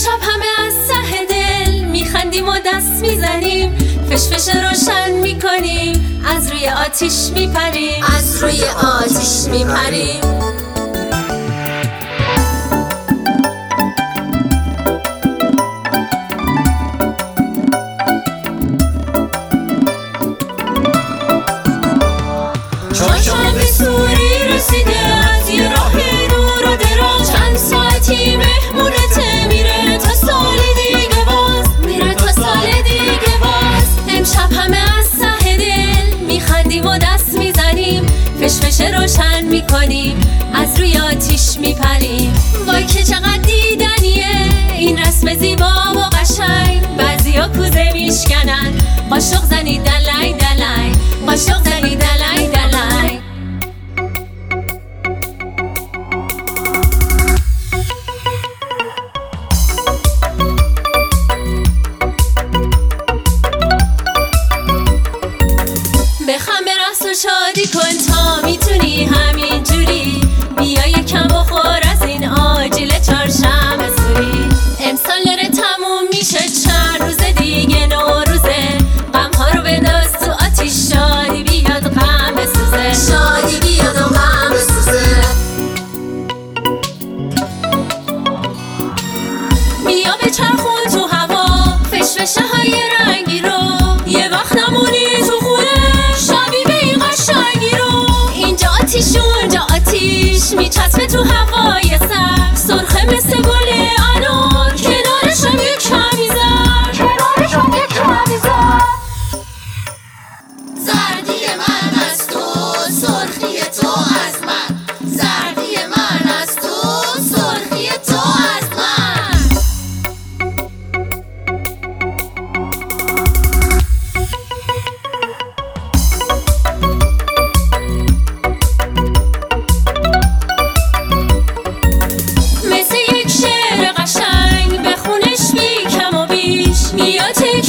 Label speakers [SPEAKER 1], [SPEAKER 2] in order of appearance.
[SPEAKER 1] امشب همه از ته دل میخندیم و دست میزنیم، فشفش روشن میکنیم، از روی آتیش میپریم،
[SPEAKER 2] از روی آتیش میپریم.
[SPEAKER 1] چهارشنبه سوری رسیده از یه راه دور و دراز، چند ساعتی مهمونته میره تا سال دیگه باز، میره تا سال دیگه باز. امشب همه از ته دل میخندیم و دست میزنیم، فشفش روشن میکنیم، از روی آتیش میپریم. وای که چقدر دیدنیه این رسم زیبا و قشنگ، بعضیا کوزه میشکنن، قاشق زنی دلای دلای، قاشق زنی دلای دلای. بخم به رقص و شادی کن تا میتونی همین جوری، بیا یکم بخور از این آجیل چهارشنبه سوری. امسال داره تموم میشه، چند روز دیگه نوروزه، غم ها رو بنداز تو آتیش، شادی بیاد غم بسوزه،
[SPEAKER 2] شادی بیاد و غم بسوزه.
[SPEAKER 1] بیا بچرخون تو هوا فشفشه های رنگی رو، یه وقت نمونی تو خونه شبی به این قشنگی رو. اینجا آتیش اونجا آتیش میچسبه تو هوای سر، سرخه مثل گل انار، کنارشم یک کمی زرد، کنارشم یک کمی زرد.
[SPEAKER 2] زردی من از تو، سرخی تو از من، زردی من از تو، سرخی تو از من.
[SPEAKER 1] مثل یک شعر قشنگ بخونش بی کم و بیش، بیا